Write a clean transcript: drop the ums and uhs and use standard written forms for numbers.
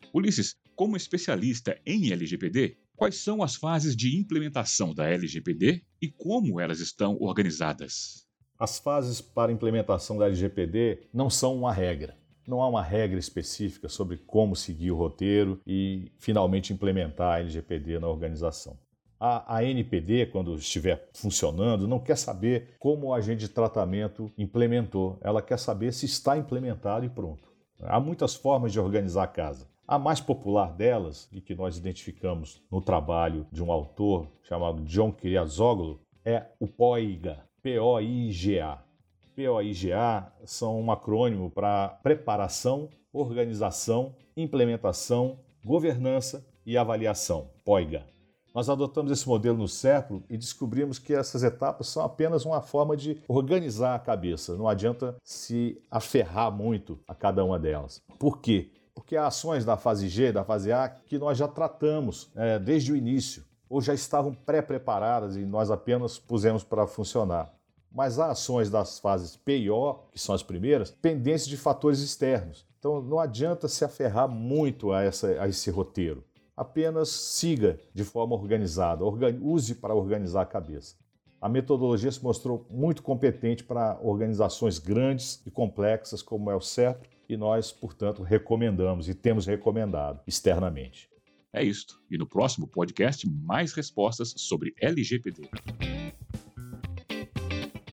Ulisses, como especialista em LGPD, quais são as fases de implementação da LGPD e como elas estão organizadas? As fases para implementação da LGPD não são uma regra. Não há uma regra específica sobre como seguir o roteiro e finalmente implementar a LGPD na organização. A NPD, quando estiver funcionando, não quer saber como o agente de tratamento implementou. Ela quer saber se está implementado e pronto. Há muitas formas de organizar a casa. A mais popular delas, e que nós identificamos no trabalho de um autor chamado John Kiriazoglou, é o POIGA. POIGA. POIGA são um acrônimo para preparação, organização, implementação, governança e avaliação. POIGA. Nós adotamos esse modelo no século e descobrimos que essas etapas são apenas uma forma de organizar a cabeça. Não adianta se aferrar muito a cada uma delas. Por quê? Porque há ações da fase G, da fase A, que nós já tratamos desde o início, ou já estavam pré-preparadas e nós apenas pusemos para funcionar. Mas há ações das fases P e O, que são as primeiras, pendentes de fatores externos. Então não adianta se aferrar muito a esse roteiro. Apenas siga de forma organizada, use para organizar a cabeça. A metodologia se mostrou muito competente para organizações grandes e complexas, como é o CERP, e nós, portanto, recomendamos e temos recomendado externamente. É isto. E no próximo podcast, mais respostas sobre LGPD.